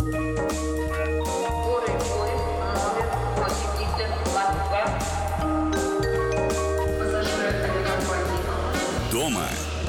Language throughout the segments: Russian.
Дома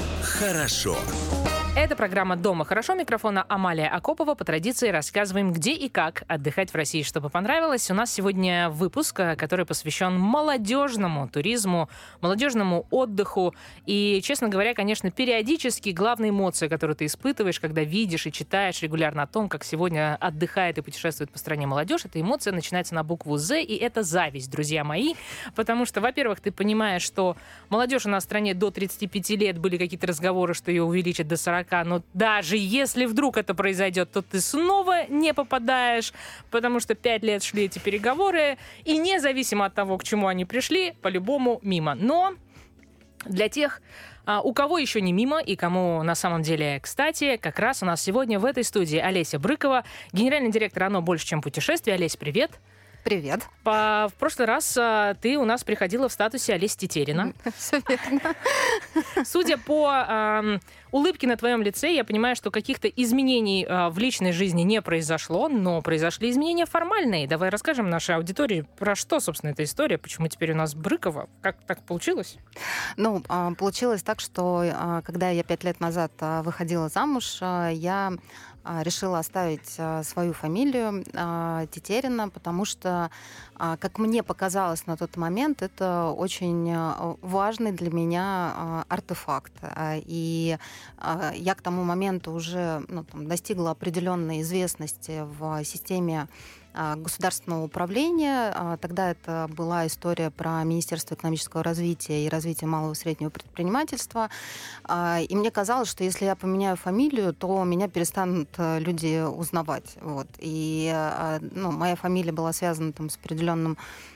хорошо. Это программа «Дома хорошо». Микрофона Амалия Акопова. По традиции рассказываем, где и как отдыхать в России, чтобы понравилось. У нас сегодня выпуск, который посвящен молодежному туризму, молодежному отдыху. И, честно говоря, конечно, периодически главная эмоция, которую ты испытываешь, когда видишь и читаешь регулярно о том, как сегодня отдыхает и путешествует по стране молодежь, эта эмоция начинается на букву «З», и это зависть, друзья мои. Потому что, во-первых, ты понимаешь, что молодежь у нас в стране до 35 лет, были какие-то разговоры, что ее увеличат до 40, но даже если вдруг это произойдет, то ты снова не попадаешь, потому что 5 лет шли эти переговоры, и независимо от того, к чему они пришли, по-любому мимо. Но для тех, у кого еще не мимо и кому на самом деле кстати, как раз у нас сегодня в этой студии Олеся Брыкова, генеральный директор «Оно больше, чем путешествие». Олесь, привет. Привет. В прошлый раз ты у нас приходила в статусе Олеся Тетерина. Все верно. Судя по улыбке на твоем лице, я понимаю, что каких-то изменений в личной жизни не произошло, но произошли изменения формальные. Давай расскажем нашей аудитории, про что, собственно, эта история, почему теперь у нас Брыкова. Как так получилось? Ну, получилось так, что когда я 5 лет назад выходила замуж, я решила оставить свою фамилию Тетерина, потому что, как мне показалось на тот момент, это очень важный для меня артефакт. И я к тому моменту уже достигла определенной известности в системе государственного управления. Тогда это была история про Министерство экономического развития и развития малого и среднего предпринимательства. И мне казалось, что если я поменяю фамилию, то меня перестанут люди узнавать. Вот. И моя фамилия была связана с определенным,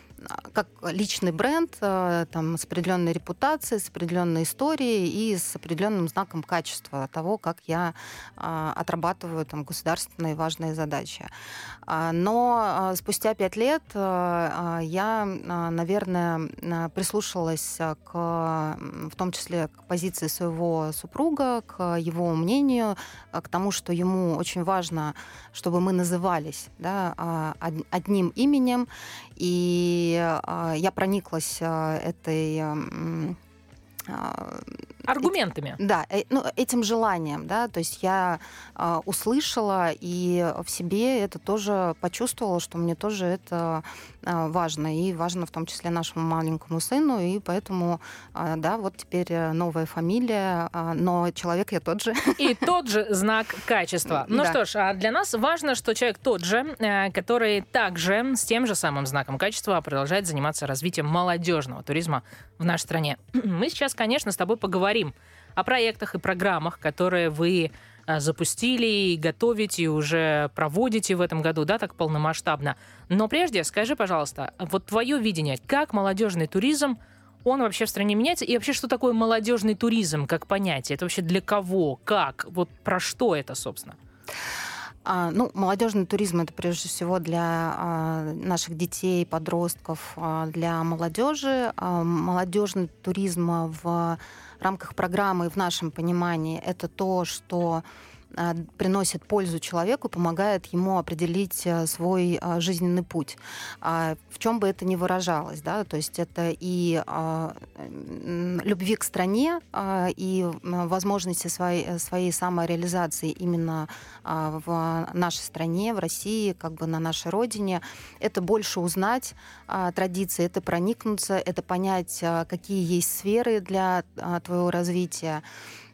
как личный бренд, с определенной репутацией, с определенной историей и с определенным знаком качества того, как я отрабатываю государственные важные задачи. Но спустя 5 лет я, наверное, прислушалась в том числе к позиции своего супруга, к его мнению, к тому, что ему очень важно, чтобы мы назывались одним именем. И я прониклась аргументами. Этим желанием, то есть я услышала и в себе это тоже почувствовала, что мне тоже это важно, и важно в том числе нашему маленькому сыну, и поэтому, вот теперь новая фамилия, но человек я тот же. И тот же знак качества. Ну что ж, для нас важно, что человек тот же, который также с тем же самым знаком качества продолжает заниматься развитием молодежного туризма в нашей стране. Мы сейчас, конечно, с тобой поговорим о проектах и программах, которые вы запустили и готовите, и уже проводите в этом году, так полномасштабно. Но прежде скажи, пожалуйста, вот твое видение, как молодежный туризм, он вообще в стране меняется, и вообще, что такое молодежный туризм как понятие? Это вообще для кого, как, вот про что это, собственно? Молодежный туризм — это прежде всего для наших детей, подростков, для молодежи. Молодежный туризм в рамках программы, в нашем понимании, это то, что приносит пользу человеку, помогает ему определить свой жизненный путь. В чем бы это ни выражалось, то есть это и любви к стране, и возможности своей самореализации именно в нашей стране, в России, на нашей родине. Это больше узнать традиции, это проникнуться, это понять, какие есть сферы для твоего развития.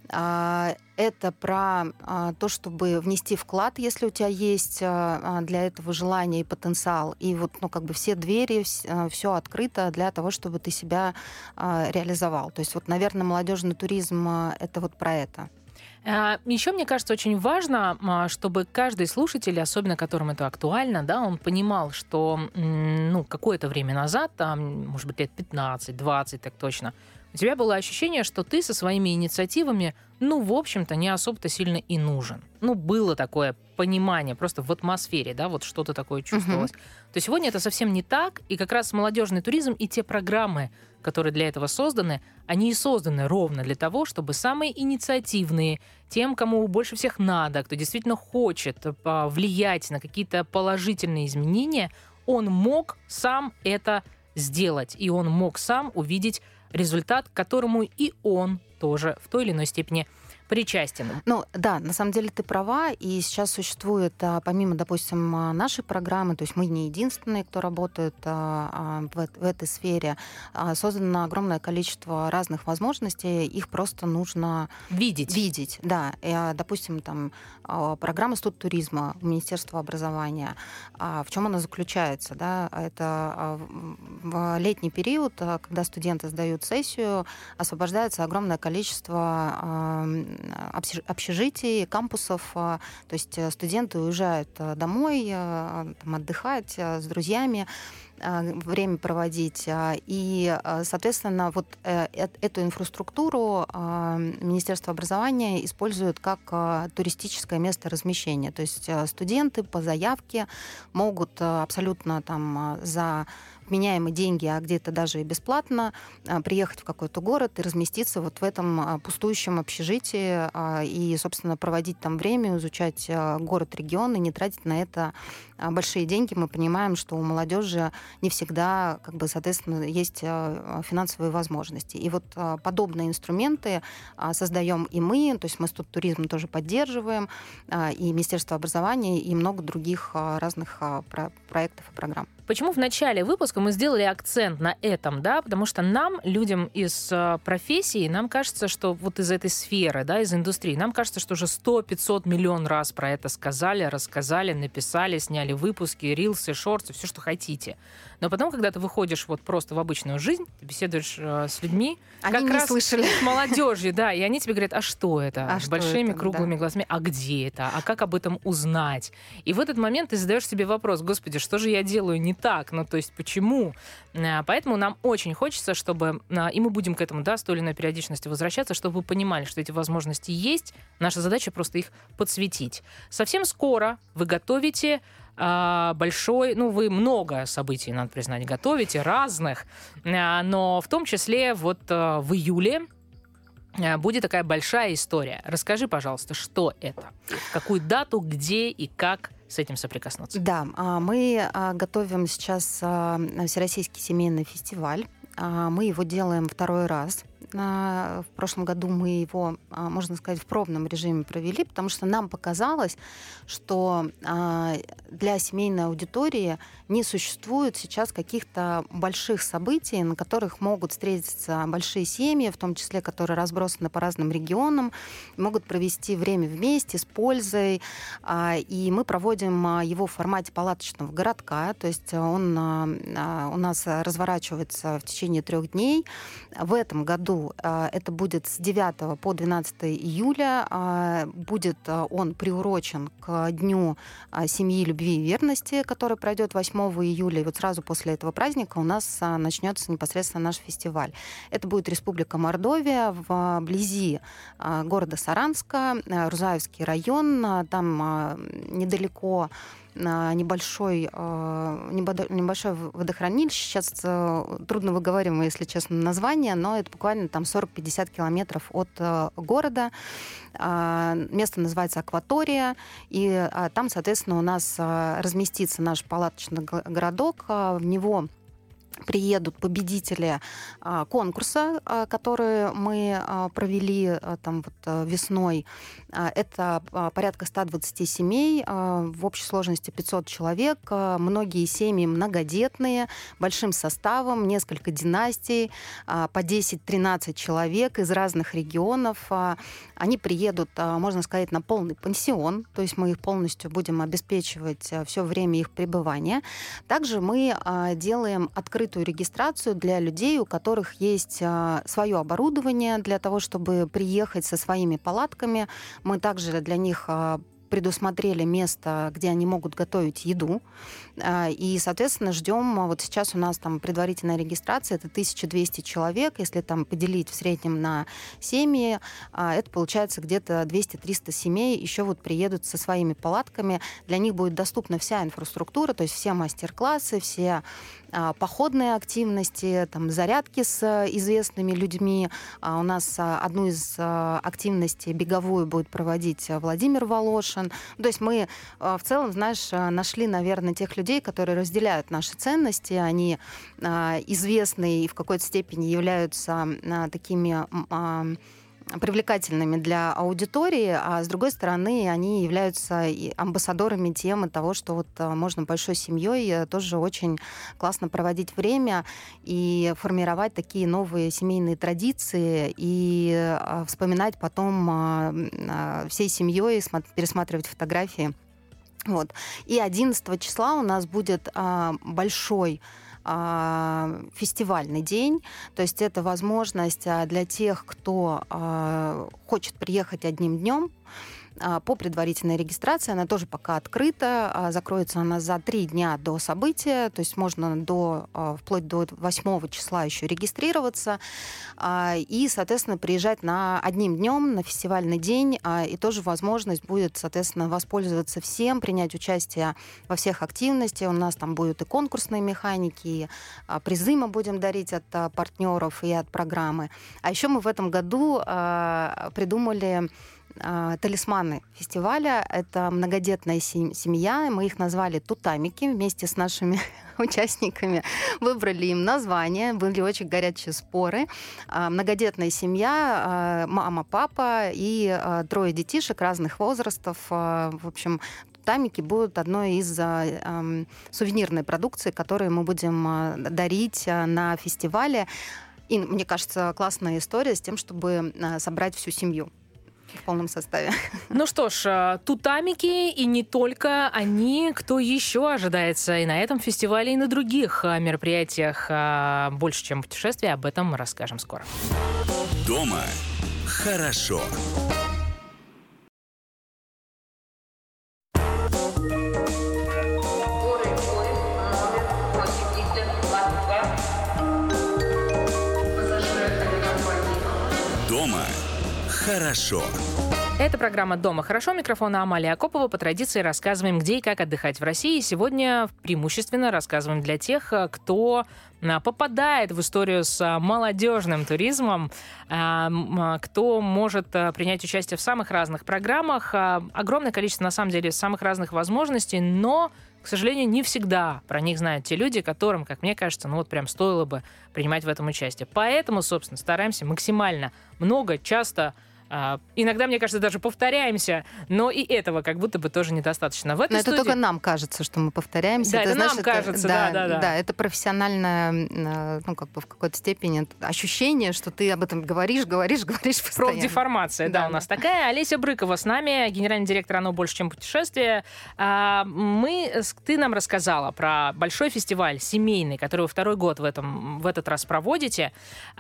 Это про то, чтобы внести вклад, если у тебя есть для этого желание и потенциал. И все двери, все открыто для того, чтобы ты себя реализовал. То есть, наверное, молодежный туризм — это про это. Еще, мне кажется, очень важно, чтобы каждый слушатель, особенно которому это актуально, он понимал, что какое-то время назад, может быть, лет 15-20, так точно, у тебя было ощущение, что ты со своими инициативами, в общем-то, не особо-то сильно и нужен. Было такое понимание просто в атмосфере, да, вот что-то такое чувствовалось. То сегодня это совсем не так, и как раз молодежный туризм и те программы, которые для этого созданы, они и созданы ровно для того, чтобы самые инициативные, тем, кому больше всех надо, кто действительно хочет влиять на какие-то положительные изменения, он мог сам это сделать, и он мог сам увидеть результат, к которому и он тоже в той или иной степени причастен. Да, на самом деле ты права, и сейчас существует, помимо, допустим, нашей программы, то есть мы не единственные, кто работает в этой сфере, создано огромное количество разных возможностей, их просто нужно видеть. Да, допустим, там программа студтуризма у Министерства образования. В чем она заключается? Да? Это в летний период, когда студенты сдают сессию, освобождается огромное количество общежитий, кампусов. То есть студенты уезжают домой, отдыхать с друзьями, время проводить. И, соответственно, вот эту инфраструктуру Министерство образования использует как туристическое место размещения. То есть студенты по заявке могут абсолютно за вменяемые деньги, а где-то даже и бесплатно, приехать в какой-то город и разместиться вот в этом пустующем общежитии и, собственно, проводить там время, изучать город, регион и не тратить на это большие деньги. Мы понимаем, что у молодежи не всегда, соответственно, есть финансовые возможности. И вот подобные инструменты создаем и мы, то есть мы студтуризм тоже поддерживаем, и Министерство образования, и много других разных проектов и программ. Почему в начале выпуска мы сделали акцент на этом, да? Потому что нам, людям из профессии, нам кажется, что вот из этой сферы, да, из индустрии, нам кажется, что уже 100-500 миллион раз про это сказали, рассказали, написали, сняли выпуски, рилсы, шорты, все, что хотите. Но потом, когда ты выходишь вот просто в обычную жизнь, ты беседуешь с людьми, они как не раз слышали. С молодежью, да, и они тебе говорят, а что это? С большими круглыми глазами, а где это? А как об этом узнать? И в этот момент ты задаешь себе вопрос, господи, что же я делаю не так? То есть почему? Поэтому нам очень хочется, чтобы, и мы будем к этому, да, с той или иной периодичностью возвращаться, чтобы вы понимали, что эти возможности есть. Наша задача просто их подсветить. Совсем скоро вы готовите большой, вы много событий, надо признать, готовите, разных, но в том числе вот в июле будет такая большая история. Расскажи, пожалуйста, что это? В какую дату, где и как с этим соприкоснуться? Да, мы готовим сейчас Всероссийский семейный фестиваль. Мы его делаем второй раз. В прошлом году мы его, можно сказать, в пробном режиме провели, потому что нам показалось, что для семейной аудитории не существует сейчас каких-то больших событий, на которых могут встретиться большие семьи, в том числе, которые разбросаны по разным регионам, могут провести время вместе с пользой. И мы проводим его в формате палаточного городка, то есть он у нас разворачивается в течение 3 дней. В этом году это будет с 9 по 12 июля. Будет он приурочен к Дню семьи, любви и верности, который пройдет 8 июля. И вот сразу после этого праздника у нас начнется непосредственно наш фестиваль. Это будет Республика Мордовия, вблизи города Саранска, Рузаевский район. Там недалеко небольшое водохранилище. Сейчас трудно выговариваемо, если честно, название, но это буквально там 40-50 километров от города. Место называется Акватория, и там, соответственно, у нас разместится наш палаточный городок. В него приедут победители конкурса, который мы провели там весной. Это порядка 120 семей, в общей сложности 500 человек. Многие семьи многодетные, большим составом, несколько династий, по 10-13 человек из разных регионов. Они приедут, можно сказать, на полный пансион, то есть мы их полностью будем обеспечивать все время их пребывания. Также мы делаем открытую регистрацию для людей, у которых есть свое оборудование для того, чтобы приехать со своими палатками. Мы также для них предусмотрели место, где они могут готовить еду. И, соответственно, ждем. Вот сейчас у нас там предварительная регистрация, это 1200 человек. Если там поделить в среднем на семьи, это получается где-то 200-300 семей еще вот приедут со своими палатками. Для них будет доступна вся инфраструктура, то есть все мастер-классы, все походные активности, там, зарядки с известными людьми. У нас одну из активностей беговую будет проводить Владимир Волошин. То есть мы в целом, знаешь, нашли, наверное, тех людей, которые разделяют наши ценности. Они известны и в какой-то степени являются такими привлекательными для аудитории, а с другой стороны, они являются и амбассадорами темы того, что вот можно большой семьей тоже очень классно проводить время и формировать такие новые семейные традиции и вспоминать потом всей семьей, пересматривать фотографии. Вот. И 11 числа у нас будет большой фестивальный день, то есть это возможность для тех, кто хочет приехать одним днем по предварительной регистрации. Она тоже пока открыта. Закроется она за 3 дня до события. То есть можно вплоть до 8 числа еще регистрироваться. И, соответственно, приезжать одним днем на фестивальный день. И тоже возможность будет, соответственно, воспользоваться всем, принять участие во всех активностях. У нас там будут и конкурсные механики, и призы мы будем дарить от партнеров и от программы. А еще мы в этом году придумали талисманы фестиваля. Это многодетная семья. Мы их назвали «Тутамики» вместе с нашими участниками. Выбрали им название. Были очень горячие споры. Многодетная семья, мама, папа и 3 детишек разных возрастов. В общем, «Тутамики» будут одной из сувенирной продукции, которую мы будем дарить на фестивале. И, мне кажется, классная история с тем, чтобы собрать всю семью в полном составе. Ну что ж, «Тутамики» и не только они, кто еще ожидается и на этом фестивале, и на других мероприятиях «Больше, чем путешествие», об этом мы расскажем скоро. Дома хорошо. Дома хорошо. Это программа «Дома хорошо». Микрофон Амалия Акопова. По традиции рассказываем, где и как отдыхать в России. Сегодня преимущественно рассказываем для тех, кто попадает в историю с молодежным туризмом, кто может принять участие в самых разных программах. Огромное количество, на самом деле, самых разных возможностей, но, к сожалению, не всегда про них знают те люди, которым, как мне кажется, прям стоило бы принимать в этом участие. Поэтому, собственно, стараемся максимально много, часто. Иногда, мне кажется, даже повторяемся, но и этого как будто бы тоже недостаточно. В этой но студии... это только нам кажется, что мы повторяемся. Да, это нам кажется, да. Да, это профессиональное, в какой-то степени ощущение, что ты об этом говоришь постоянно. Профдеформация, да, у нас такая. Олеся Брыкова с нами, генеральный директор ОНО «Больше, чем путешествие». Ты нам рассказала про большой фестиваль семейный, который вы 2-й год в этот раз проводите.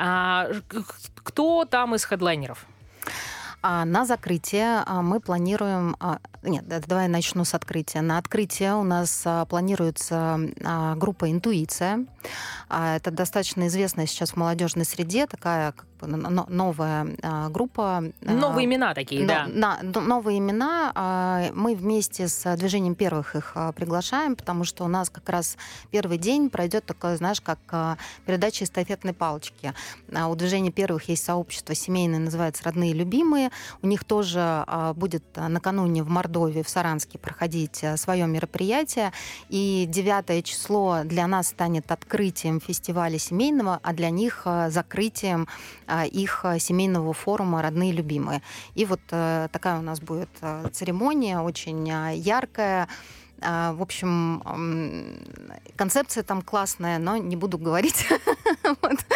Кто там из хедлайнеров? На закрытие мы планируем... давай начну с открытия. На открытие у нас планируется группа «Интуиция». Это достаточно известная сейчас в молодежной среде, такая новая группа. Новые имена такие, да. Новые имена. Мы вместе с движением первых их приглашаем, потому что у нас как раз первый день пройдет такое, знаешь, как передача эстафетной палочки. У движения первых есть сообщество семейное, называется «Родные любимые». У них тоже будет накануне в Мордовии, в Саранске проходить свое мероприятие. И 9 число для нас станет открытием фестиваля семейного, а для них закрытием их семейного форума «Родные любимые». И вот такая у нас будет церемония, очень яркая. В общем, концепция там классная, но не буду говорить.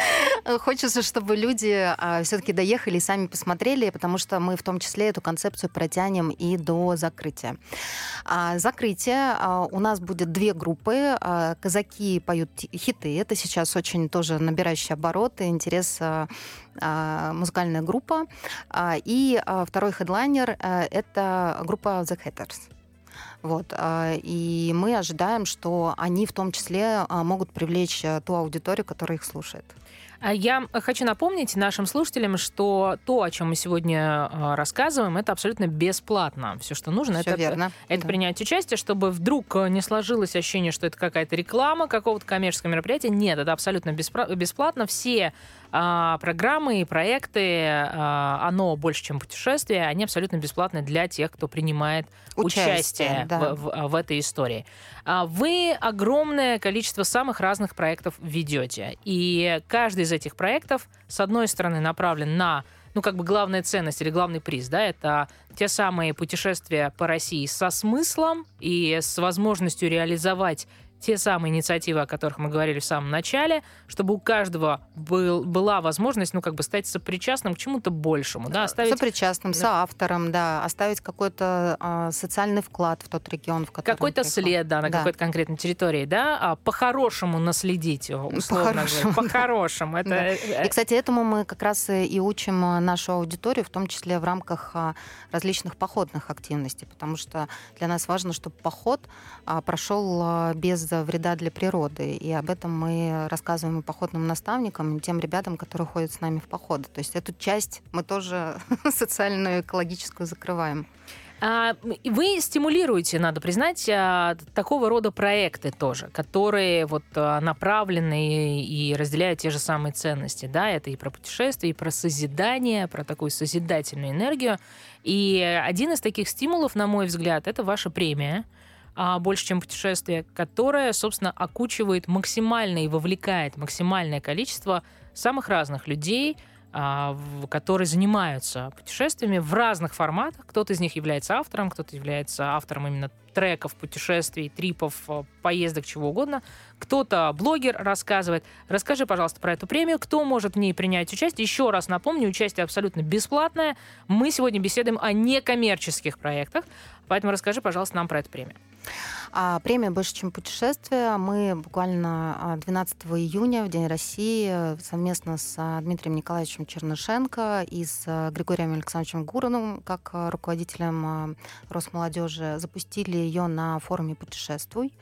Хочется, чтобы люди все-таки доехали и сами посмотрели, потому что мы в том числе эту концепцию протянем и до закрытия. Закрытие. У нас будет 2 группы. Казаки поют хиты. Это сейчас очень тоже набирающий обороты, интерес музыкальная группа. И второй хедлайнер — это группа The Hatters. Вот. И мы ожидаем, что они в том числе могут привлечь ту аудиторию, которая их слушает. Я хочу напомнить нашим слушателям, что то, о чем мы сегодня рассказываем, это абсолютно бесплатно. Все, что нужно, Всё верно. это принять участие, чтобы вдруг не сложилось ощущение, что это какая-то реклама какого-то коммерческого мероприятия. Нет, это абсолютно бесплатно. Все программы и проекты, оно больше, чем путешествие, они абсолютно бесплатны для тех, кто принимает участие да. в этой истории. Вы огромное количество самых разных проектов ведете. И каждый из этих проектов, с одной стороны, направлен на главная ценность или главный приз, да, это те самые путешествия по России со смыслом и с возможностью реализовать те самые инициативы, о которых мы говорили в самом начале, чтобы у каждого была возможность, стать сопричастным к чему-то большему. Да, сопричастным, соавтором, да, оставить какой-то социальный вклад в тот регион, в котором какой-то след, на какой-то конкретной территории, да, по-хорошему наследить, условно говоря. По-хорошему. И, кстати, этому мы как раз и учим нашу аудиторию, в том числе в рамках различных походных активностей, потому что для нас важно, чтобы поход прошел без вреда для природы. И об этом мы рассказываем и походным наставникам, и тем ребятам, которые ходят с нами в походы. То есть эту часть мы тоже социальную, экологическую закрываем. Вы стимулируете, надо признать, такого рода проекты тоже, которые направлены и разделяют те же самые ценности. Да? Это и про путешествия, и про созидание, про такую созидательную энергию. И один из таких стимулов, на мой взгляд, это ваша премия «Больше, чем путешествие», которая, собственно, окучивает максимально и вовлекает максимальное количество самых разных людей, которые занимаются путешествиями в разных форматах. Кто-то из них является автором, кто-то является автором именно треков, путешествий, трипов, поездок, чего угодно. Кто-то блогер рассказывает. Расскажи, пожалуйста, про эту премию. Кто может в ней принять участие? Еще раз напомню, участие абсолютно бесплатное. Мы сегодня беседуем о некоммерческих проектах. Поэтому расскажи, пожалуйста, нам про эту премию. Премия «Больше, чем путешествие». Мы буквально 12 июня, в День России, совместно с Дмитрием Николаевичем Чернышенко и с Григорием Александровичем Гуровым, как руководителем Росмолодежи, запустили ее на форуме «Путешествуй».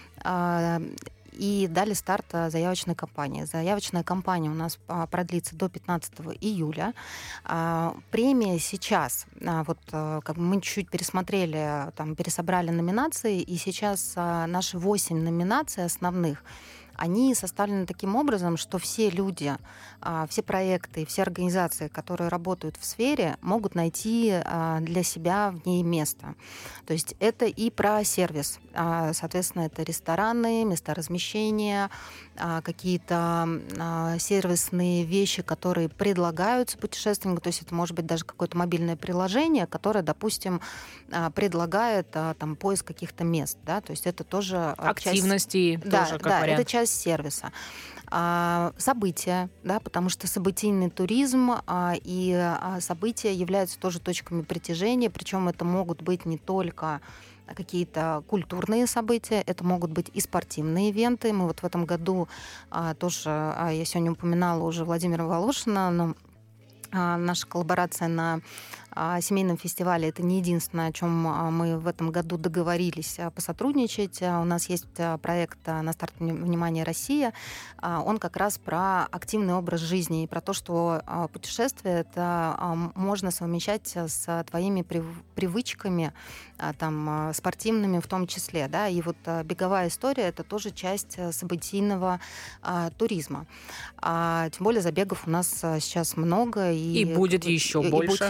И дали старт заявочной кампании. Заявочная кампания у нас продлится до 15 июля. Премия сейчас, мы чуть-чуть пересмотрели, пересобрали номинации, и сейчас наши 8 номинаций основных, они составлены таким образом, что все люди, все проекты, все организации, которые работают в сфере, могут найти для себя в ней место. То есть это и про сервис. Соответственно, это рестораны, места размещения, какие-то сервисные вещи, которые предлагаются путешественнику. То есть это может быть даже какое-то мобильное приложение, которое, допустим, предлагает поиск каких-то мест. Да? То есть это тоже активности тоже как вариант. Это часть сервиса. События, да, потому что событийный туризм и события являются тоже точками притяжения, причем это могут быть не только какие-то культурные события, это могут быть и спортивные ивенты. Мы в этом году тоже, я сегодня упоминала уже Владимира Волошина, но наша коллаборация на семейном фестивале — это не единственное, о чем мы в этом году договорились посотрудничать. У нас есть проект «На старт внимания, Россия». Он как раз про активный образ жизни и про то, что путешествие это можно совмещать с твоими привычками, спортивными в том числе. Да? И беговая история — это тоже часть событийного туризма. Тем более забегов у нас сейчас много. И будет еще больше. И будет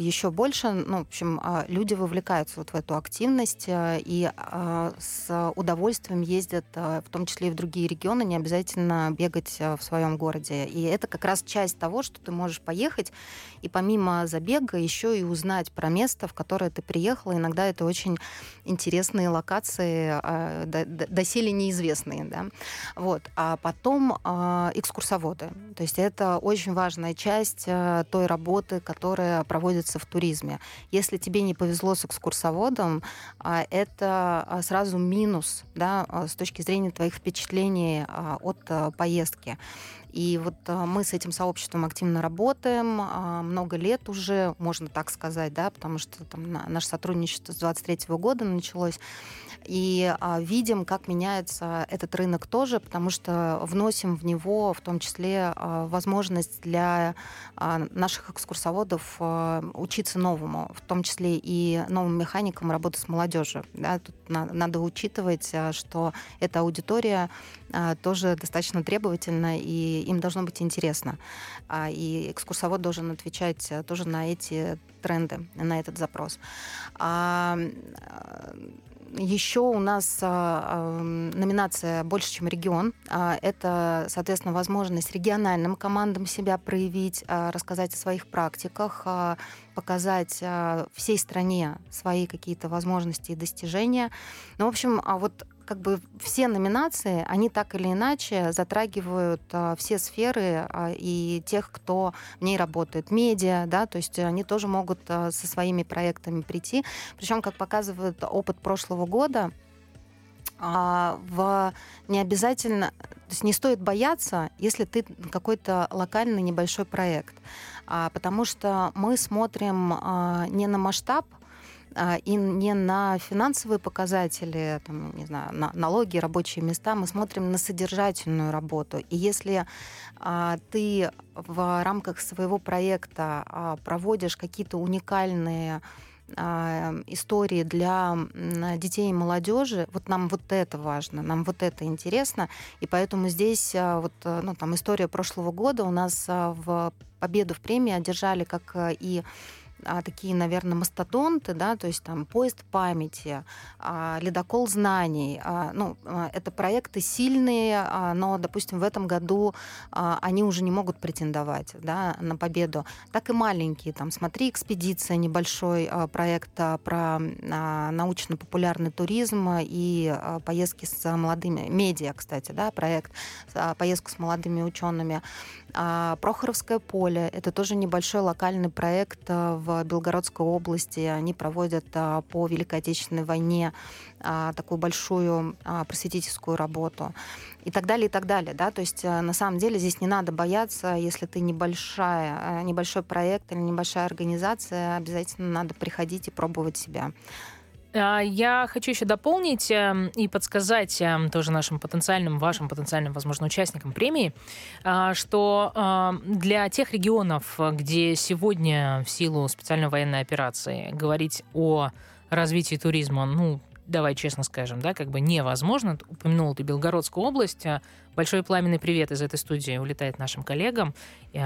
еще больше. Ну, в общем, люди вовлекаются вот в эту активность и с удовольствием ездят, в том числе и в другие регионы, не обязательно бегать в своем городе. И это как раз часть того, что ты можешь поехать и помимо забега еще и узнать про место, в которое ты приехала. Иногда это очень интересные локации, доселе неизвестные. Да? Вот. А потом экскурсоводы. То есть это очень важная часть той работы, которая проводится в туризме. Если тебе не повезло с экскурсоводом, это сразу минус, да, с точки зрения твоих впечатлений от поездки. И вот мы с этим сообществом активно работаем, много лет уже, можно так сказать, да, потому что там наше сотрудничество с 2023 года началось. И видим, как меняется этот рынок тоже, потому что вносим в него в том числе возможность для наших экскурсоводов учиться новому, в том числе и новым механикам работы с молодежью. Да. Тут надо учитывать, что эта аудитория тоже достаточно требовательна, и им должно быть интересно. И экскурсовод должен отвечать тоже на эти тренды, на этот запрос. Еще у нас номинация «Больше, чем регион». Это, соответственно, возможность региональным командам себя проявить, рассказать о своих практиках, показать всей стране свои какие-то возможности и достижения. Ну, в общем, вот как бы все номинации, они так или иначе затрагивают все сферы и тех, кто в ней работает. Медиа, да, то есть они тоже могут со своими проектами прийти. Причем, как показывает опыт прошлого года, не обязательно, то есть не стоит бояться, если ты какой-то локальный небольшой проект, потому что мы смотрим не на масштаб, и не на финансовые показатели, там, не знаю, налоги, рабочие места, мы смотрим на содержательную работу. И если ты в рамках своего проекта проводишь какие-то уникальные истории для детей и молодежи, вот нам вот это важно, нам вот это интересно, и поэтому здесь вот, ну, там история прошлого года у нас в победу в премии одержали как и такие, наверное, мастодонты, да, то есть там поезд памяти, ледокол знаний. Ну, это проекты сильные, но, допустим, в этом году они уже не могут претендовать, да, на победу. Так и маленькие, там, «Смотри, экспедиция», небольшой проект про научно-популярный туризм и поездки с молодыми, медиа, кстати, да, проект, поездку с молодыми учеными. Прохоровское поле — это тоже небольшой локальный проект в Белгородской области. Они проводят по Великой Отечественной войне такую большую просветительскую работу. И так далее, и так далее. Да? То есть на самом деле здесь не надо бояться, если ты небольшой проект или небольшая организация, обязательно надо приходить и пробовать себя. Я хочу еще дополнить и подсказать тоже нашим вашим потенциальным, возможно, участникам премии, что для тех регионов, где сегодня в силу специальной военной операции говорить о развитии туризма, ну, давай честно скажем, да, как бы невозможно. Упомянул ты Белгородскую область. Большой пламенный привет из этой студии улетает нашим коллегам.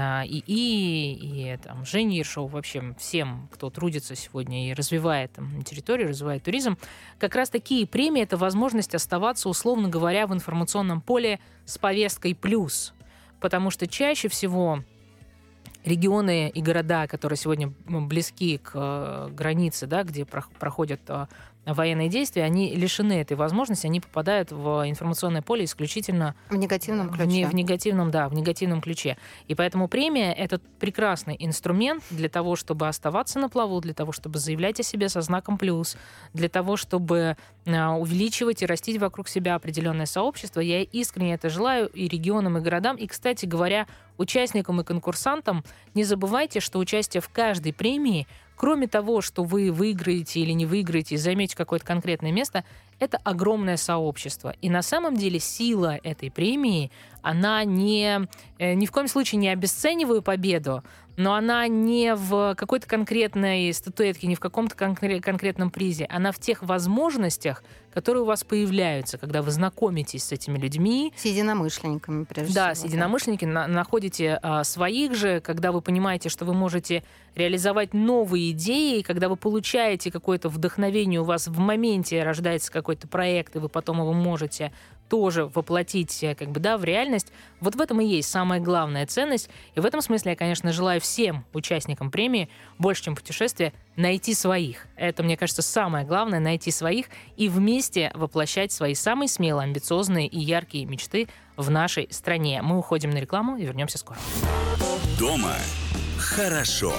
И там, Жене Ершову, вообще всем, кто трудится сегодня и развивает территорию, развивает туризм. Как раз такие премии — это возможность оставаться, условно говоря, в информационном поле с повесткой «плюс». Потому что чаще всего регионы и города, которые сегодня близки к границе, да, где проходят военные действия, они лишены этой возможности, они попадают в информационное поле исключительно в негативном ключе. В негативном ключе. И поэтому премия — это прекрасный инструмент для того, чтобы оставаться на плаву, для того, чтобы заявлять о себе со знаком плюс, для того, чтобы увеличивать и растить вокруг себя определенное сообщество. Я искренне это желаю и регионам, и городам. И, кстати говоря, участникам и конкурсантам, не забывайте, что участие в каждой премии, кроме того, что вы выиграете или не выиграете, займете какое-то конкретное место, это огромное сообщество. И на самом деле сила этой премии, она ни в коем случае не обесценивает победу, но она не в какой-то конкретной статуэтке, не в каком-то конкретном призе. Она в тех возможностях, которые у вас появляются, когда вы знакомитесь с этими людьми. С единомышленниками, прежде всего. Да, с единомышленниками. Находите своих же, когда вы понимаете, что вы можете реализовать новые идеи, когда вы получаете какое-то вдохновение, у вас в моменте рождается какой-то проект, и вы потом его можете тоже воплотить в реальность. Вот в этом и есть самая главная ценность. И в этом смысле я, конечно, желаю всем участникам премии больше, чем путешествия, найти своих. Это, мне кажется, самое главное — найти своих и вместе воплощать свои самые смелые, амбициозные и яркие мечты в нашей стране. Мы уходим на рекламу и вернемся скоро. Дома хорошо.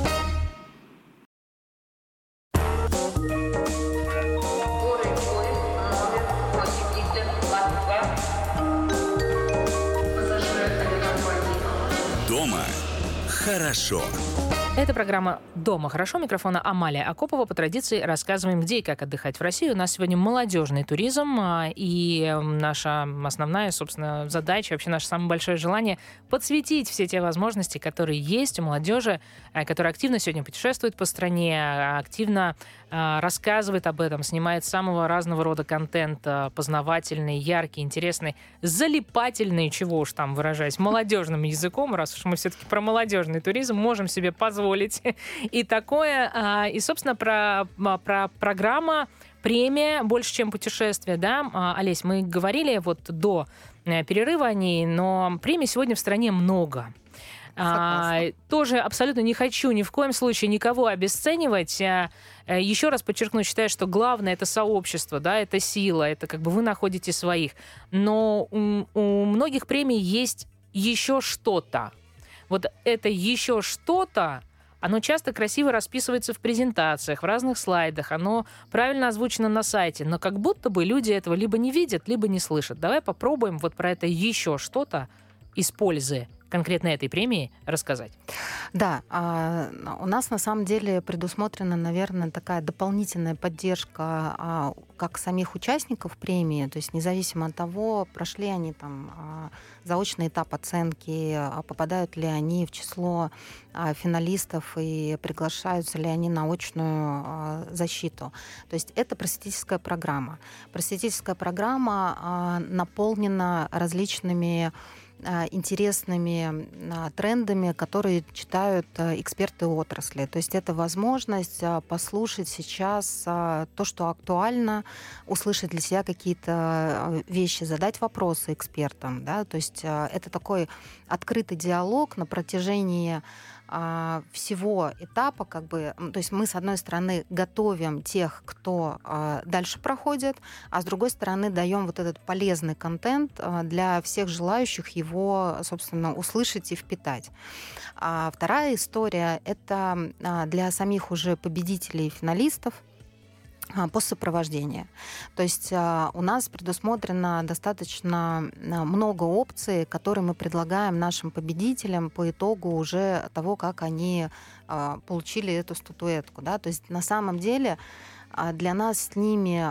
Дома хорошо. Это программа «Дома хорошо». Микрофона Амалия Акопова. По традиции рассказываем, где и как отдыхать в России. У нас сегодня молодежный туризм. И наша основная, собственно, задача, вообще наше самое большое желание — подсветить все те возможности, которые есть у молодежи, которая активно сегодня путешествует по стране, активно рассказывает об этом, снимает самого разного рода контент, познавательный, яркий, интересный, залипательный, чего уж там выражаясь, молодежным языком, раз уж мы все-таки про молодежный туризм можем себе позволить и такое. И, собственно, про программа премия «Больше, чем путешествие». Да? Олесь, мы говорили вот до перерыва о ней, но премий сегодня в стране много. Тоже абсолютно не хочу ни в коем случае никого обесценивать. Еще раз подчеркну, считаю, что главное — это сообщество, да, это сила, это вы находите своих. Но у многих премий есть еще что-то. Вот это еще что-то, оно часто красиво расписывается в презентациях, в разных слайдах, оно правильно озвучено на сайте, но как будто бы люди этого либо не видят, либо не слышат. Давай попробуем вот про это еще что-то из пользы конкретно этой премии рассказать. Да, у нас на самом деле предусмотрена, наверное, такая дополнительная поддержка как самих участников премии, то есть независимо от того, прошли они там заочный этап оценки, попадают ли они в число финалистов и приглашаются ли они на очную защиту. То есть это просветительская программа. Просветительская программа наполнена различными интересными трендами, которые читают эксперты отрасли. То есть это возможность послушать сейчас то, что актуально, услышать для себя какие-то вещи, задать вопросы экспертам. Да? То есть это такой открытый диалог на протяжении всего этапа, то есть мы, с одной стороны, готовим тех, кто дальше проходит, а с другой стороны, даем вот этот полезный контент для всех желающих его, собственно, услышать и впитать. Вторая история — это для самих уже победителей и финалистов по сопровождению. То есть у нас предусмотрено достаточно много опций, которые мы предлагаем нашим победителям по итогу уже того, как они получили эту статуэтку. Да? То есть на самом деле для нас с ними,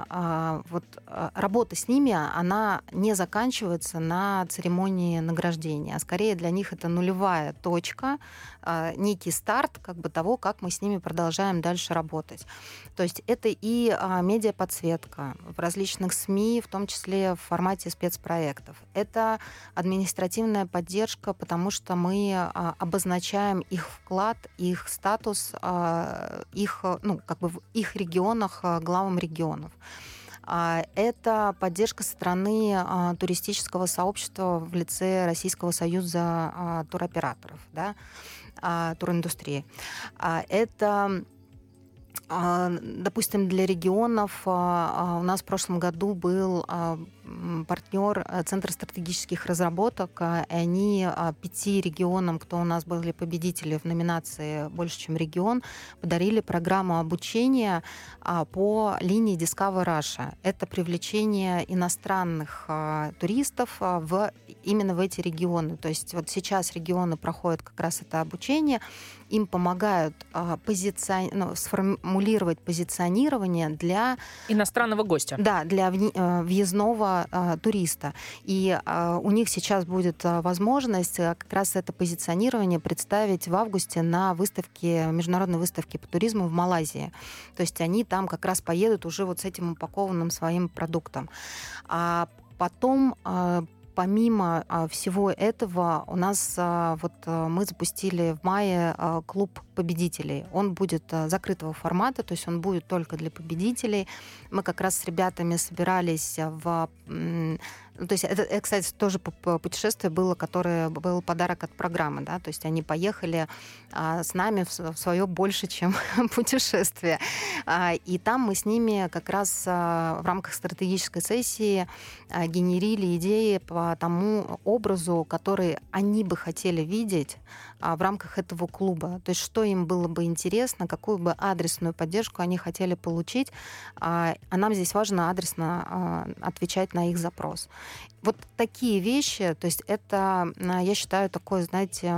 работа с ними, она не заканчивается на церемонии награждения, а скорее для них это нулевая точка, некий старт того, как мы с ними продолжаем дальше работать. То есть это и медиаподсветка в различных СМИ, в том числе в формате спецпроектов. Это административная поддержка, потому что мы обозначаем их вклад, их статус, в их регионах, главам регионов. Это поддержка со стороны туристического сообщества в лице Российского союза туроператоров, да, туриндустрии. Это, допустим, для регионов у нас в прошлом году был партнер Центр стратегических разработок, и они 5 регионам, кто у нас были победители в номинации «Больше, чем регион», подарили программу обучения по линии Discover Russia. Это привлечение иностранных туристов именно в эти регионы. То есть вот сейчас регионы проходят как раз это обучение, им помогают сформулировать позиционирование для иностранного гостя. Да, для въездного туриста. И у них сейчас будет возможность как раз это позиционирование представить в августе на международной выставке по туризму в Малайзии. То есть они там как раз поедут уже вот с этим упакованным своим продуктом. А потом помимо всего этого, у нас мы запустили в мае клуб победителей. Он будет закрытого формата, то есть он будет только для победителей. Мы как раз с ребятами собирались то есть это, кстати, тоже путешествие было, которое был подарок от программы, да, то есть они поехали с нами в свое больше, чем путешествие. И там мы с ними как раз в рамках стратегической сессии генерили идеи по тому образу, который они бы хотели видеть в рамках этого клуба. То есть что им было бы интересно, какую бы адресную поддержку они хотели получить. А нам здесь важно адресно отвечать на их запрос. Вот такие вещи, то есть это, я считаю, такое, знаете,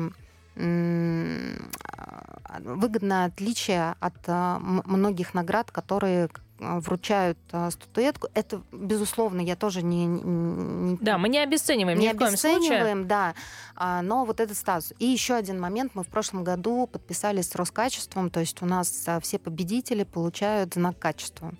выгодное отличие от многих наград, которые вручают статуэтку. Это, безусловно, я тоже не Да, мы не обесцениваем ни в коем случае. Да, но вот этот статус. И еще один момент. Мы в прошлом году подписались с Роскачеством, то есть у нас все победители получают знак качества.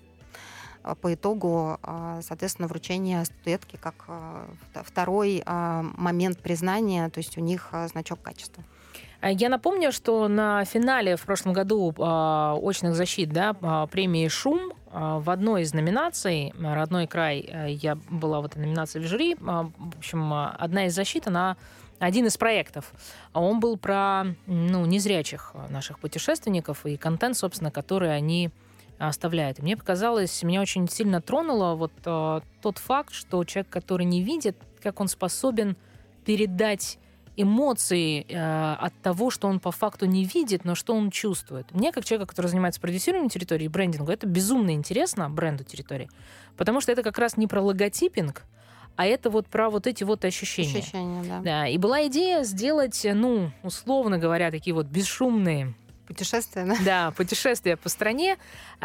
По итогу, соответственно, вручение статуэтки как второй момент признания, то есть у них значок качества. Я напомню, что на финале в прошлом году очных защит, да, премии «Шум» в одной из номинаций «Родной край», я была в этой номинации в жюри, в общем, одна из защит, один из проектов, он был про незрячих наших путешественников и контент, собственно, который они оставляют. И мне показалось, меня очень сильно тронуло вот тот факт, что человек, который не видит, как он способен передать эмоции от того, что он по факту не видит, но что он чувствует. Мне, как человека, который занимается продюсированием территории и брендингу, это безумно интересно, бренду территории, потому что это как раз не про логотипинг, а это вот про вот эти вот ощущения. Ощущения, Да. И была идея сделать, условно говоря, такие вот бесшумные путешествия, да? Да, путешествия по стране.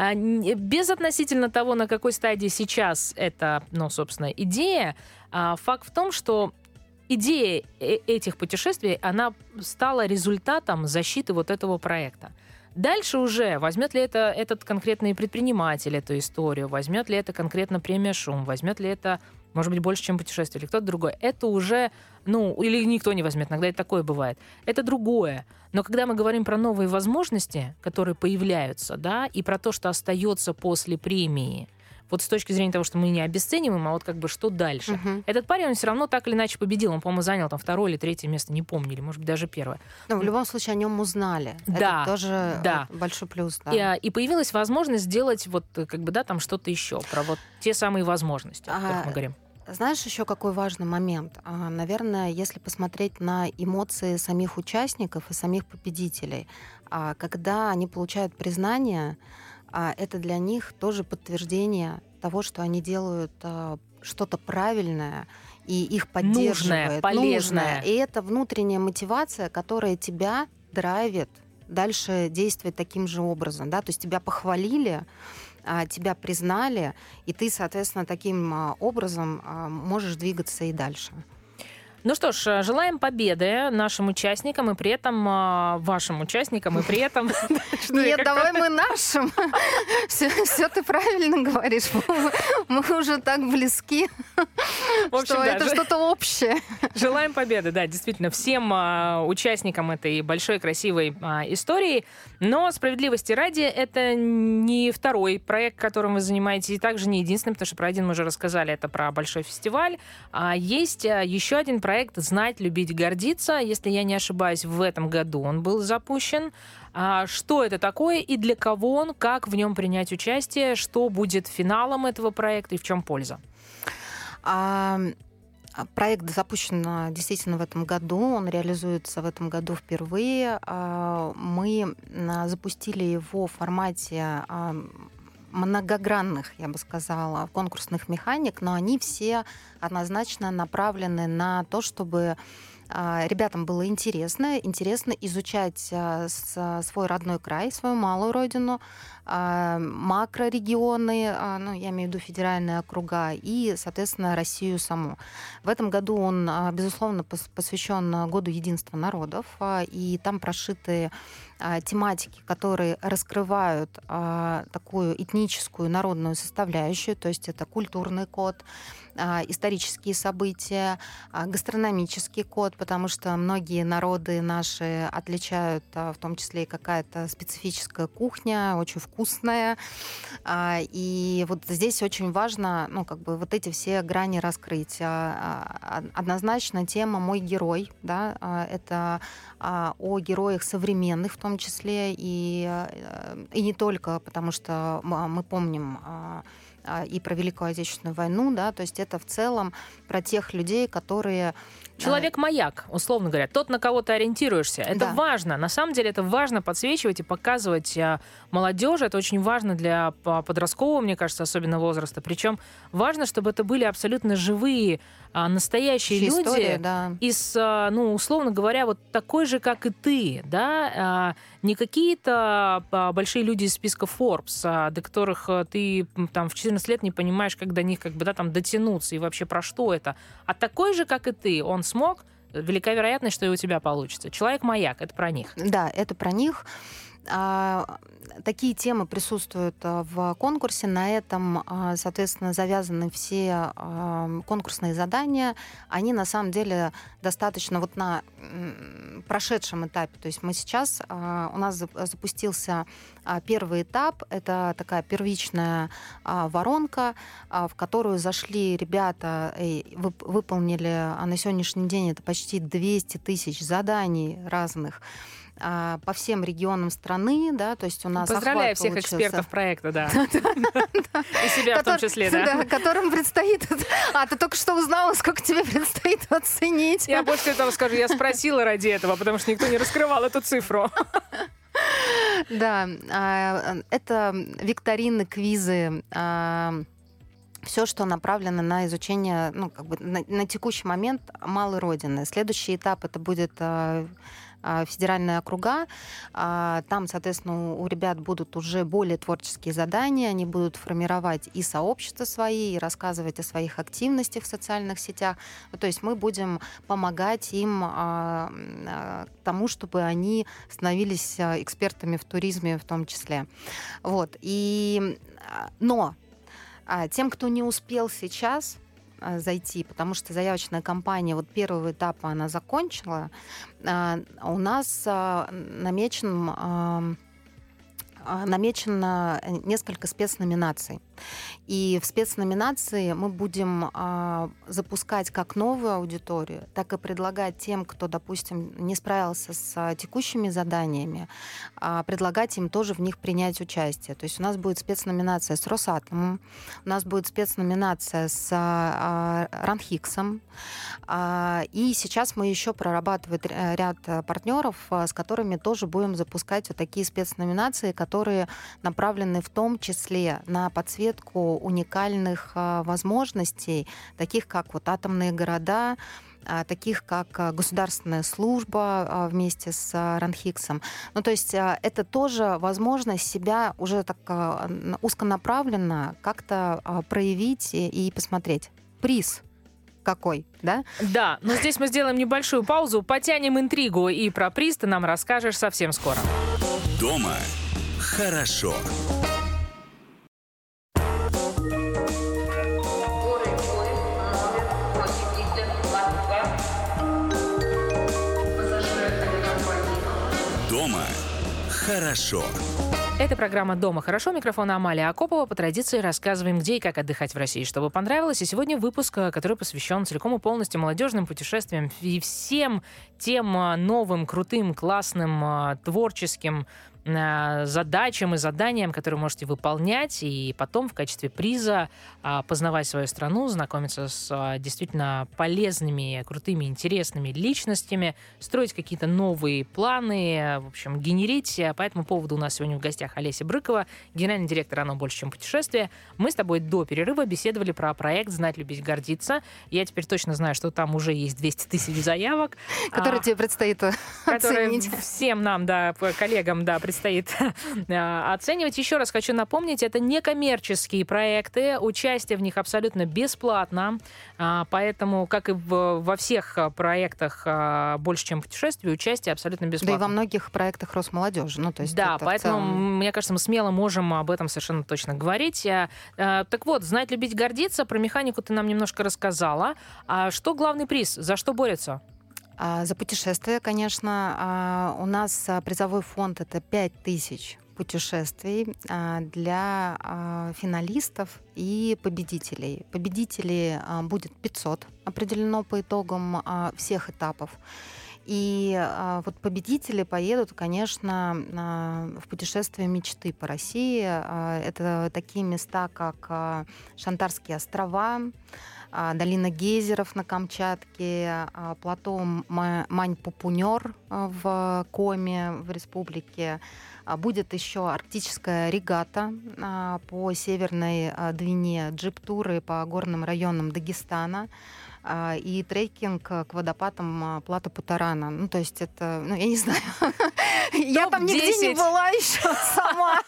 Без относительно того, на какой стадии сейчас это, собственно, идея. Факт в том, что идея этих путешествий, она стала результатом защиты вот этого проекта. Дальше уже возьмет ли это этот конкретный предприниматель эту историю, возьмет ли это конкретно премия «Шум», возьмет ли это, может быть, больше, чем путешествие, или кто-то другой. Это уже, или никто не возьмет, иногда и такое бывает. Это другое. Но когда мы говорим про новые возможности, которые появляются, да, и про то, что остается после премии, вот с точки зрения того, что мы не обесцениваем, а вот как бы что дальше. Этот парень, он все равно так или иначе победил. Он, по-моему, занял там 2-е или 3-е место, не помню, или, может быть, даже 1-е. Но в любом случае о нем узнали. Да, это тоже большой плюс. Да. И появилась возможность сделать вот как бы, да, там что-то еще, про вот те самые возможности, о которых мы говорим. Знаешь, еще какой важный момент? Наверное, если посмотреть на эмоции самих участников и самих победителей, когда они получают признание, это для них тоже подтверждение того, что они делают что-то правильное, и их поддерживает. Нужное, полезное. И это внутренняя мотивация, которая тебя драйвит дальше действовать таким же образом. Да? То есть тебя похвалили, тебя признали, и ты, соответственно, таким образом можешь двигаться и дальше. Ну что ж, желаем победы нашим участникам и при этом вашим участникам, и при этом... Нет, давай мы нашим. Все ты правильно говоришь. Мы уже так близки, что это что-то общее. Желаем победы, да, действительно, всем участникам этой большой красивой истории. Но справедливости ради, это не второй проект, которым вы занимаетесь, и также не единственный, потому что про один мы уже рассказали, это про большой фестиваль. Есть еще один проект «Знать, любить, гордиться». Если я не ошибаюсь, в этом году он был запущен. Что это такое и для кого он, как в нем принять участие, что будет финалом этого проекта и в чем польза? Проект запущен действительно в этом году, он реализуется в этом году впервые. Мы запустили его в формате многогранных, я бы сказала, конкурсных механик, но они все однозначно направлены на то, чтобы ребятам было интересно изучать свой родной край, свою малую родину, макрорегионы, ну, я имею в виду федеральные округа, и, соответственно, Россию саму. В этом году он, безусловно, посвящен Году единства народов, и там прошиты тематики, которые раскрывают такую этническую народную составляющую, то есть это культурный код, исторические события, гастрономический код, потому что многие народы наши отличают, в том числе и какая-то специфическая кухня, очень вкусная. И вот здесь очень важно, ну, как бы вот эти все грани раскрыть. Однозначно тема «Мой герой», да, это о героях современных в том числе, и не только, потому что мы помним и про Великую Отечественную войну, да, то есть это в целом про тех людей, которые... Человек-маяк, условно говоря, тот, на кого ты ориентируешься. Это важно. На самом деле это важно подсвечивать и показывать молодежи. Это очень важно для подросткового, мне кажется, особенно возраста. Причем важно, чтобы это были абсолютно живые, настоящие люди. История, да. Из, ну, условно говоря, вот такой же, как и ты, да, не какие-то большие люди из списка Forbes, до которых ты там в 14 лет не понимаешь, как до них, как бы, да, там дотянуться и вообще про что это. А такой же, как и ты, он смог, велика вероятность, что и у тебя получится. Человек-маяк, это про них. Да, это про них. Такие темы присутствуют в конкурсе. На этом, соответственно, завязаны все конкурсные задания. Они, на самом деле, достаточно вот на прошедшем этапе. То есть мы сейчас, у нас запустился первый этап. Это такая первичная воронка, в которую зашли ребята, выполнили на сегодняшний день это почти 200 тысяч заданий разных по всем регионам страны, да, то есть у нас поздравляю всех экспертов проекта, да. И себя в том числе, да. Которым предстоит... ты только что узнала, сколько тебе предстоит оценить. Я больше того скажу, я спросила ради этого, потому что никто не раскрывал эту цифру. Да, это викторины, квизы, все, что направлено на изучение, ну, как бы на текущий момент малой родины. Следующий этап это будет федеральные округа. Там, соответственно, у ребят будут уже более творческие задания, они будут формировать и сообщества свои, и рассказывать о своих активностях в социальных сетях. То есть мы будем помогать им тому, чтобы они становились экспертами в туризме в том числе. Вот. Но тем, кто не успел сейчас зайти, потому что заявочная кампания вот первого этапа она закончила, у нас намечено несколько спецноминаций. И в спецноминации мы будем запускать как новую аудиторию, так и предлагать тем, кто, допустим, не справился с текущими заданиями, предлагать им тоже в них принять участие. То есть у нас будет спецноминация с Росатомом, у нас будет спецноминация с РАНХИКСом, и сейчас мы еще прорабатываем ряд партнеров, с которыми тоже будем запускать вот такие спецноминации, которые направлены в том числе на подсветку уникальных возможностей, таких как вот атомные города, таких как государственная служба вместе с РАНХИКСом. Ну, то есть это тоже возможность себя уже так узконаправленно как-то проявить и посмотреть. Приз какой, да? Да, но здесь мы сделаем небольшую паузу, потянем интригу, и про приз ты нам расскажешь совсем скоро. Дома хорошо. Дома хорошо. Это программа «Дома хорошо». Микрофон Амалия Акопова. По традиции рассказываем, где и как отдыхать в России, чтобы понравилось. И сегодня выпуск, который посвящен целиком и полностью молодежным путешествиям и всем тем новым, крутым, классным, творческим задачам и заданиям, которые вы можете выполнять, и потом в качестве приза познавать свою страну, знакомиться с действительно полезными, крутыми, интересными личностями, строить какие-то новые планы, в общем, генерить. По этому поводу у нас сегодня в гостях Олеся Брыкова, генеральный директор «Оно больше, чем путешествие». Мы с тобой до перерыва беседовали про проект «Знать, любить, гордиться». Я теперь точно знаю, что там уже есть 200 тысяч заявок. Которые тебе предстоит оценить. Которые всем нам, да, коллегам, да, предстоит оценивать. Еще раз хочу напомнить, это некоммерческие проекты, участие в них абсолютно бесплатно, поэтому, как и во всех проектах «Больше, чем путешествие», участие абсолютно бесплатно. Да и во многих проектах Роскомолодежи. Ну, то есть да, это поэтому, мне кажется, мы смело можем об этом совершенно точно говорить. Так вот, «Знать, любить, гордиться». Про механику ты нам немножко рассказала. А что главный приз? За что борются? За путешествия, конечно. У нас призовой фонд — это 5000 путешествий для финалистов и победителей. Победителей будет 500, определено по итогам всех этапов. И вот победители поедут, конечно, в путешествие мечты по России. Это такие места, как Шантарские острова, долина гейзеров на Камчатке, плато Мань-Пупунёр в Коми, в республике. Будет еще арктическая регата по Северной Двине, джип-туры по горным районам Дагестана и трекинг к водопадам Плато Путарана. Ну, то есть это, я не знаю, я там нигде не была еще сама.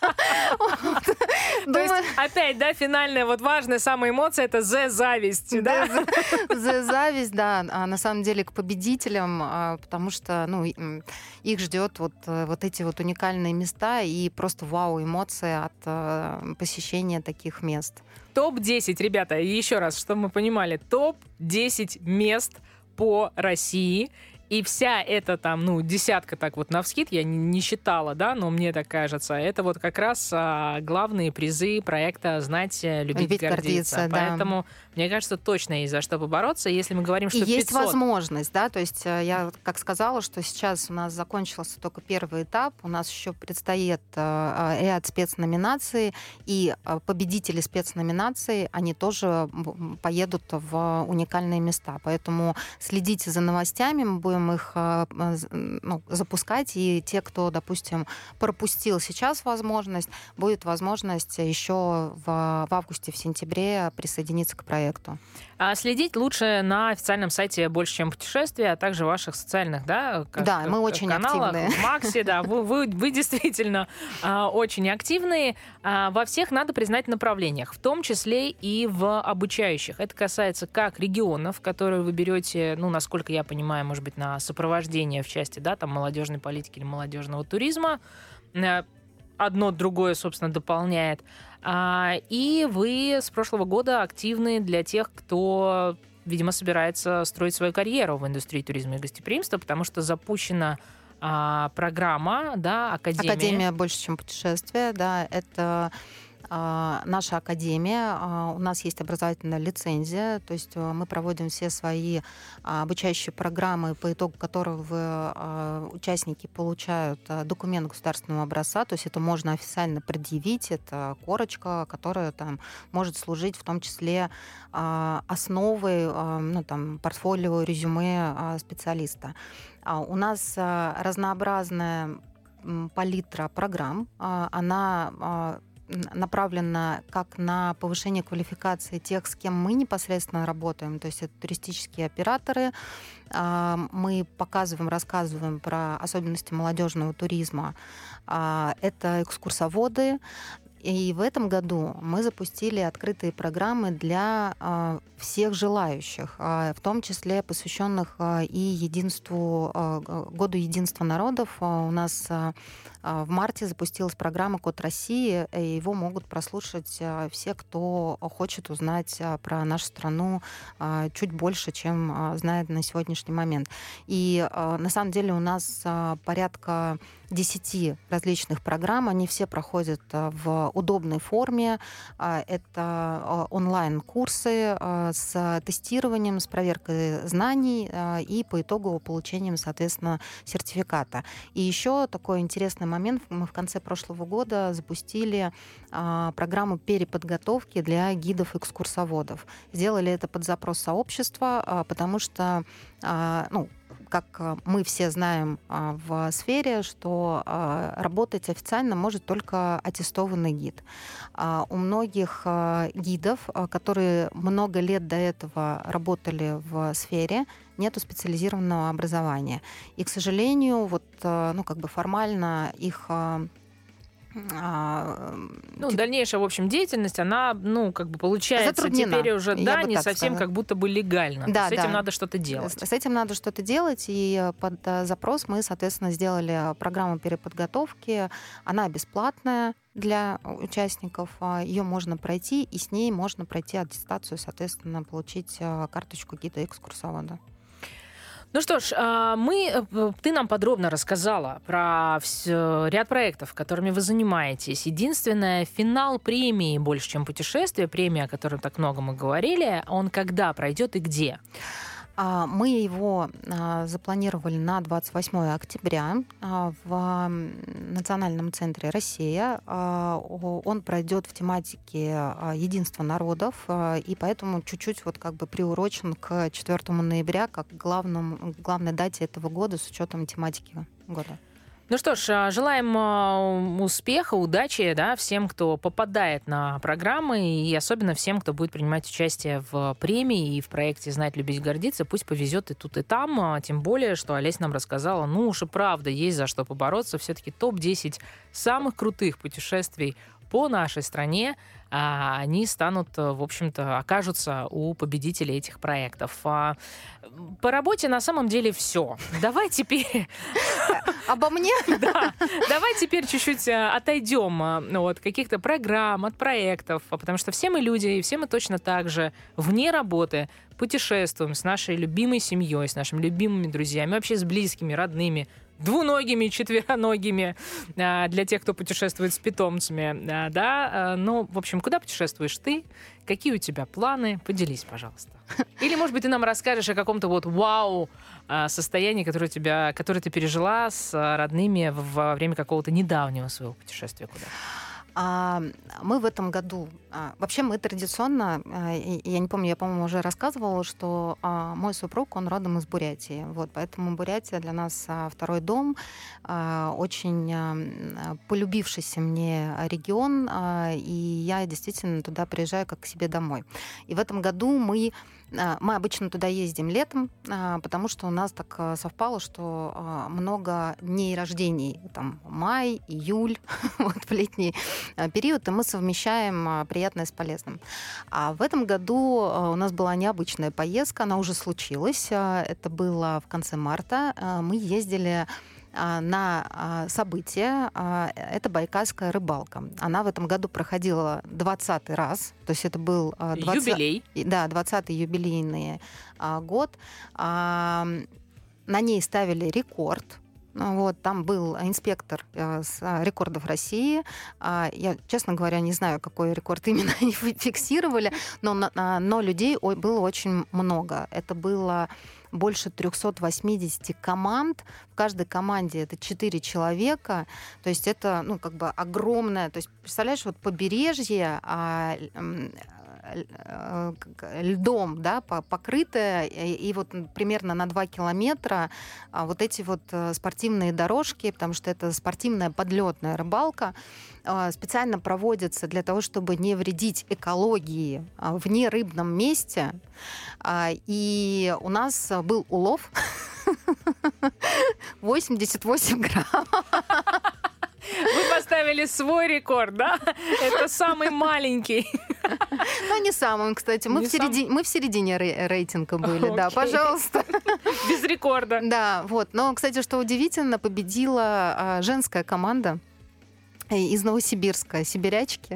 То есть опять, да, финальная вот важная самая эмоция — это зависть, да? Зависть, да, на самом деле к победителям, потому что, их ждет вот эти вот уникальные места и просто вау-эмоции от посещения таких мест. Топ-10, ребята, еще раз, чтобы мы понимали, топ-10 мест по России. И вся эта там, десятка так вот навскид, я не считала, да, но мне так кажется, это вот как раз главные призы проекта «Знать, любить, гордиться». Поэтому, мне кажется, точно есть за что побороться. Если мы говорим, что 500... И есть возможность, да, то есть я как сказала, что сейчас у нас закончился только первый этап, у нас еще предстоит ряд спецноминаций, и победители спецноминаций, они тоже поедут в уникальные места. Поэтому следите за новостями, мы будем их запускать, и те, кто, допустим, пропустил сейчас возможность, будет возможность еще в августе, в сентябре присоединиться к проекту. А следить лучше на официальном сайте «Больше, чем путешествие», а также ваших социальных, да, да, мы очень каналах, активные. В Максе, да, вы действительно очень активные во всех, надо признать, направлениях, в том числе и в обучающих. Это касается как регионов, которые вы берете, насколько я понимаю, может быть, на сопровождение в части, да, там, молодежной политики или молодежного туризма. Одно другое, собственно, дополняет. И вы с прошлого года активны для тех, кто, видимо, собирается строить свою карьеру в индустрии туризма и гостеприимства, потому что запущена программа, да, Академия. Академия «Больше, чем путешествие», да, это наша академия, у нас есть образовательная лицензия, то есть мы проводим все свои обучающие программы, по итогу которых участники получают документ государственного образца, то есть это можно официально предъявить, это корочка, которая там может служить в том числе основой портфолио, резюме специалиста. У нас разнообразная палитра программ, она направлена как на повышение квалификации тех, с кем мы непосредственно работаем, то есть это туристические операторы. Мы показываем, рассказываем про особенности молодежного туризма. Это экскурсоводы. И в этом году мы запустили открытые программы для всех желающих, в том числе посвященных и Году единства народов. У нас в марте запустилась программа «Код России», и его могут прослушать все, кто хочет узнать про нашу страну чуть больше, чем знает на сегодняшний момент. И на самом деле у нас порядка 10 различных программ, они все проходят в удобной форме. Это онлайн-курсы с тестированием, с проверкой знаний и по итогу получением, соответственно, сертификата. И еще такой интересный момент. Мы в конце прошлого года запустили программу переподготовки для гидов-экскурсоводов. Сделали это под запрос сообщества, потому что как мы все знаем в сфере, что работать официально может только аттестованный гид. У многих гидов, которые много лет до этого работали в сфере, нету специализированного образования. И, к сожалению, формально их дальнейшая, в общем, деятельность, она, получается теперь уже, не совсем как будто бы легально. Да, с этим надо что-то делать. С этим надо что-то делать, и под запрос мы, соответственно, сделали программу переподготовки. Она бесплатная для участников, ее можно пройти, и с ней можно пройти аттестацию, соответственно, получить карточку гида-экскурсовода. Ну что ж, ты нам подробно рассказала про ряд проектов, которыми вы занимаетесь. Единственное, финал премии «Больше, чем путешествие», премия, о которой так много мы говорили, он когда пройдет и где? Мы его запланировали на 28 октября в Национальном центре «Россия». Он пройдет в тематике единства народов, и поэтому чуть-чуть приурочен к 4 ноября как главной дате этого года с учетом тематики года. Ну что ж, желаем успеха, удачи, всем, кто попадает на программы, и особенно всем, кто будет принимать участие в премии и в проекте «Знать, любить, гордиться». Пусть повезет и тут, и там. Тем более, что Олеся нам рассказала, уж и правда, есть за что побороться. Все-таки топ-10 самых крутых путешествий по нашей стране, они станут, в общем-то, окажутся у победителей этих проектов. По работе на самом деле все. Давай теперь... Обо мне? Да. Давай теперь чуть-чуть отойдем от каких-то программ, от проектов, потому что все мы люди, и все мы точно так же вне работы путешествуем с нашей любимой семьей, с нашими любимыми друзьями, вообще с близкими, родными, двуногими, четвероногими, для тех, кто путешествует с питомцами. В общем, куда путешествуешь ты? Какие у тебя планы? Поделись, пожалуйста. Или, может быть, ты нам расскажешь о каком-то вау состоянии, которое ты пережила с родными во время какого-то недавнего своего путешествия куда-то. Мы в этом году... Вообще мы традиционно, я не помню, я, по-моему, уже рассказывала, что мой супруг, он родом из Бурятии. Поэтому Бурятия для нас второй дом, очень полюбившийся мне регион, и я действительно туда приезжаю как к себе домой. И в этом году мы обычно туда ездим летом, потому что у нас так совпало, что много дней рождений. Там май, июль, в летний период, и мы совмещаем приятное с полезным. А в этом году у нас была необычная поездка, она уже случилась. Это было в конце марта. Мы ездили на событие. Это байкальская рыбалка. Она в этом году проходила 20-й раз. То есть это был юбилей. Да, 20-й юбилейный год. На ней ставили рекорд. Там был инспектор с рекордов России. Я, честно говоря, не знаю, какой рекорд именно они фиксировали, но людей было очень много. Это было больше 380 команд. В каждой команде это 4 человека. То есть это огромное. То есть, представляешь, побережье льдом, покрытое, и примерно на 2 километра эти спортивные дорожки, потому что это спортивная подлетная рыбалка, специально проводятся для того, чтобы не вредить экологии в нерыбном месте. И у нас был улов 88 грамм. Вы поставили свой рекорд, да? Это самый маленький. Не самым, кстати. Мы в середине рейтинга были, да, пожалуйста. Без рекорда. Да, Но, кстати, что удивительно, победила женская команда из Новосибирска, сибирячки.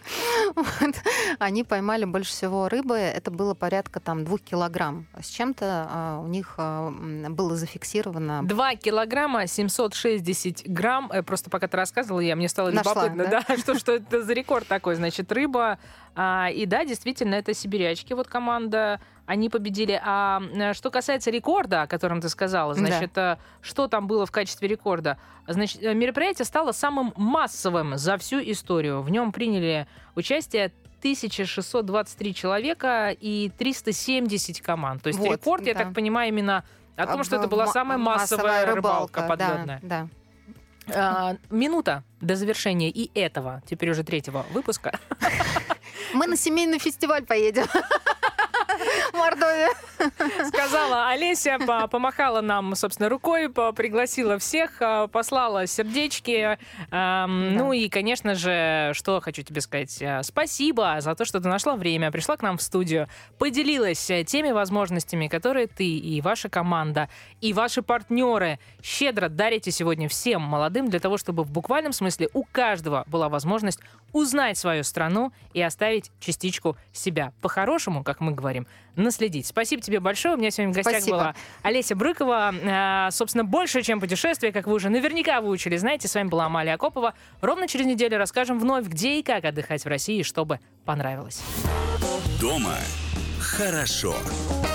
Они поймали больше всего рыбы. Это было порядка 2 килограмм. С чем-то у них было зафиксировано... 2 килограмма 760 грамм. Просто пока ты рассказывала, мне стало любопытно. Да? Что это за рекорд такой? Значит, рыба. И да, действительно, это сибирячки. Команда. Они победили. А что касается рекорда, о котором ты сказала, значит, что там было в качестве рекорда? Значит, мероприятие стало самым массовым за всю историю. В нем приняли участие 1623 человека и 370 команд. То есть рекорд, я так понимаю, именно О том, что это была самая массовая рыбалка подводная. Да. Минута до завершения и этого, теперь уже 3-го выпуска. Мы на семейный фестиваль поедем. В Мордовии. Сказала Олеся, помахала нам, собственно, рукой, пригласила всех, послала сердечки. Ну и, конечно же, что хочу тебе сказать. Спасибо за то, что ты нашла время, пришла к нам в студию, поделилась теми возможностями, которые ты и ваша команда, и ваши партнеры щедро дарите сегодня всем молодым для того, чтобы в буквальном смысле у каждого была возможность узнать свою страну и оставить частичку себя. По-хорошему, как мы говорим, наследить. Спасибо тебе большое. У меня сегодня в гостях была Олеся Брыкова. Собственно, больше, чем путешествие, как вы уже наверняка выучили, знаете. С вами была Амалия Акопова. Ровно через неделю расскажем вновь, где и как отдыхать в России, чтобы понравилось. Дома хорошо.